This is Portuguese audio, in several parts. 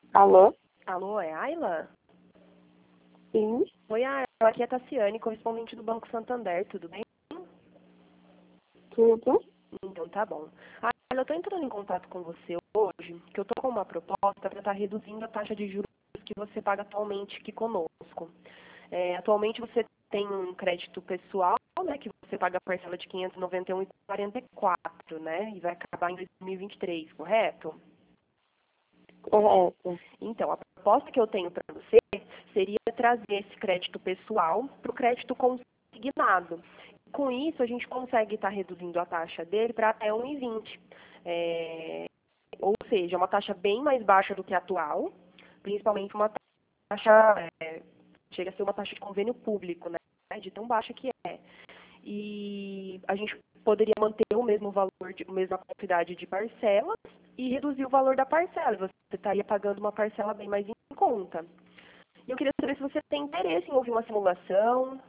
Alô? Alô, é Ayla? Sim, Oi, Ayla, aqui é a Tassiane, correspondente do Banco Santander, tudo bem? tudo. Então tá bom. Ayla, eu tô entrando em contato com você hoje, que eu tô com uma proposta para estar reduzindo a taxa de juros que você paga atualmente aqui conosco. Atualmente você tem um crédito pessoal, né, que você paga a parcela de R$ 591,44, né, e vai acabar em 2023, correto? Correto. Então, a proposta que eu tenho para você seria trazer esse crédito pessoal para o crédito consignado. Com isso, a gente consegue estar reduzindo a taxa dele para até 1,20. Ou seja, uma taxa bem mais baixa do que a atual, principalmente uma taxa, chega a ser uma taxa de convênio público, né, de tão baixa que é. E a gente poderia manter o mesmo valor, a mesma quantidade de parcelas e reduzir o valor da parcela. Você estaria pagando uma parcela bem mais em conta. E eu queria saber se você tem interesse em ouvir uma simulação.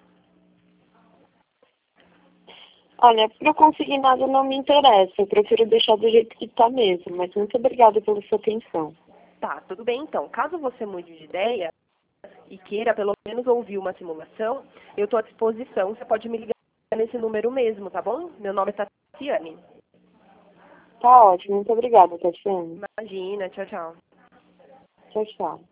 Olha, para consignado não me interessa, eu prefiro deixar do jeito que está mesmo, mas muito obrigada pela sua atenção. Tá, tudo bem então. Caso você mude de ideia e queira pelo menos ouvir uma simulação, eu estou à disposição. Você pode me ligar nesse número mesmo, tá bom? Meu nome é Tatiane. Tá ótimo, muito obrigada, Tatiana. Imagina, tchau, tchau. Tchau, tchau.